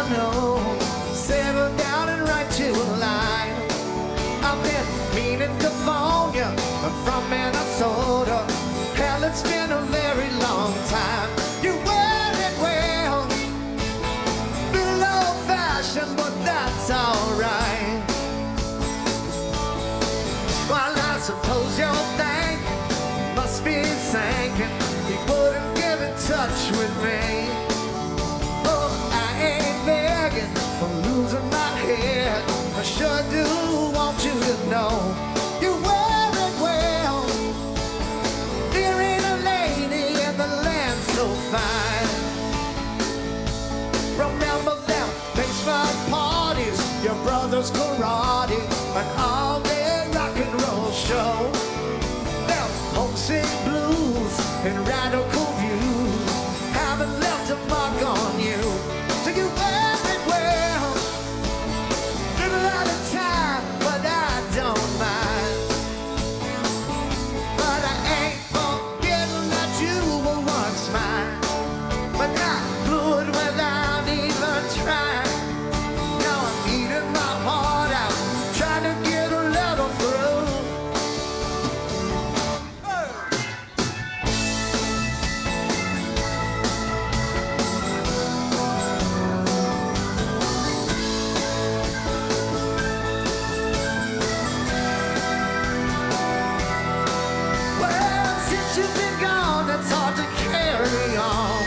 know. Settle down and write you a line. I've been meaning to phone you from Minnesota. Hell, it's been a very long time. You wear it well, little old-fashioned, but that's alright. Well, I suppose you're thinking, must be sinking, you wouldn't get in touch with me. Oh, I ain't begging, I'm losing my head. I sure do want you to know you wear it well. There ain't a lady in the land so fine. Remember them basement parties, your brother's karate, and all their rock and roll show. Them homesick blues and radical views haven't left a mark on you. So you wear it well. Little out of time, but I don't mind. But I ain't forgetting that you were once mine. But I blew it without even trying. Now I'm eating my heart out, trying to get a letter through. Well, since you've been gone, it's hard to carry on.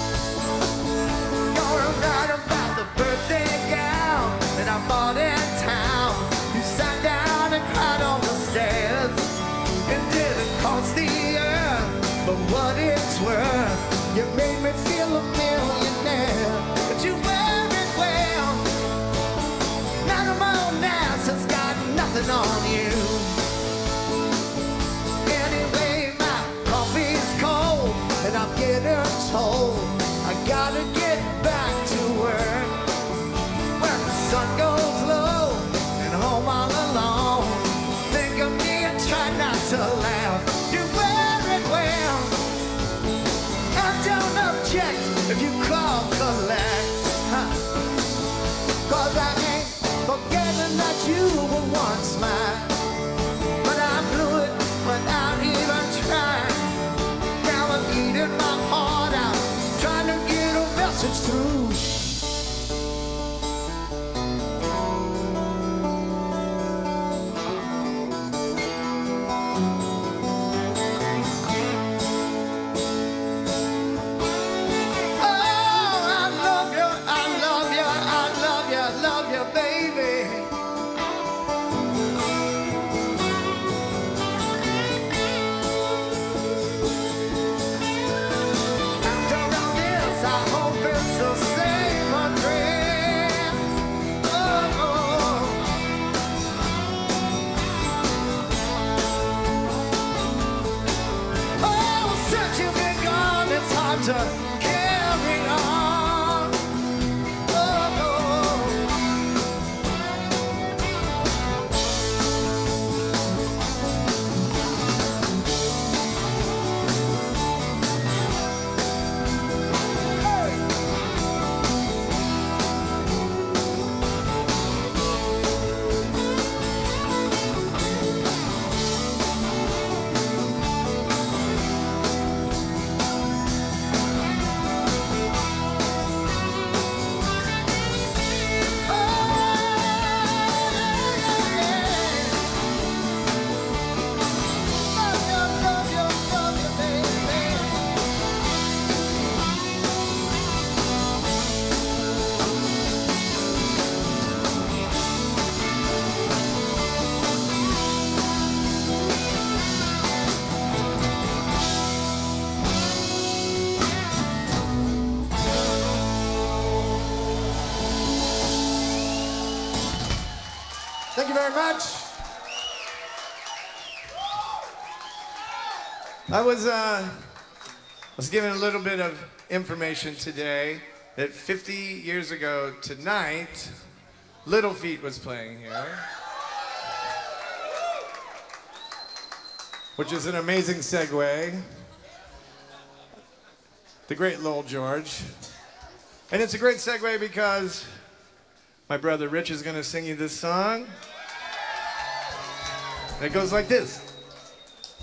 You're right about the birthday gown that I bought in town. You sat down and cried on the stairs. It didn't cost the earth, but what it's worth, you made me feel a millionaire. But you wear it well. None of my own ass has got nothing on you. Anyway, my coffee's cold, and I'm getting told I gotta get back to work. When the sun goes low and home all alone, think of me and try not to laugh. You wear it well. I don't object if you call collect. Huh. 'Cause I ain't forgetting that you were once mine. But I blew it without even trying. Now I'm eating my heart out, trying to get a message through. Oh, I love you, I love you, I love you, love you, baby. After all this, I hope it's the same address. Oh, oh. Oh, since you've been gone, it's hard to carry on. Oh, oh. Thank you very much. I was given a little bit of information today that 50 years ago tonight, Little Feat was playing here. Which is an amazing segue. The great Lowell George. And it's a great segue because my brother Rich is going to sing you this song. It goes like this.